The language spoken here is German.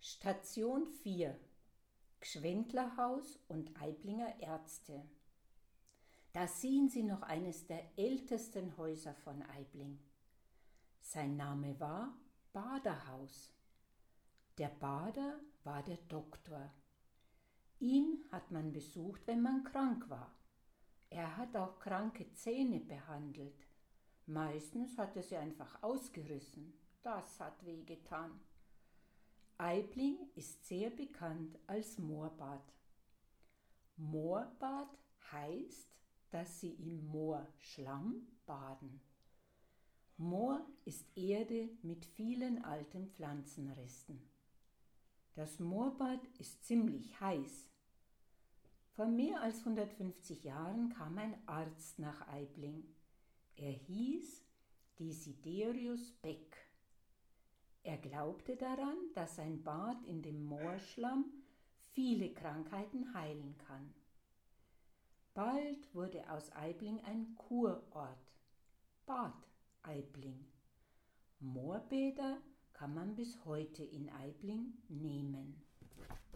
Station 4: Gschwendtlerhaus und Aiblinger Ärzte. Da sehen Sie noch eines der ältesten Häuser von Aibling. Sein Name war Baderhaus. Der Bader war der Doktor. Ihn hat man besucht, wenn man krank war. Er hat auch kranke Zähne behandelt. Meistens hat er sie einfach ausgerissen. Das hat wehgetan. Aibling ist sehr bekannt als Moorbad. Moorbad heißt, dass Sie im Moorschlamm baden. Moor ist Erde mit vielen alten Pflanzenresten. Das Moorbad ist ziemlich heiß. Vor mehr als 150 Jahren kam ein Arzt nach Aibling. Er hieß Desiderius Beck. Er glaubte daran, dass ein Bad in dem Moorschlamm viele Krankheiten heilen kann. Bald wurde aus Aibling ein Kurort, Bad Aibling. Moorbäder kann man bis heute in Aibling nehmen.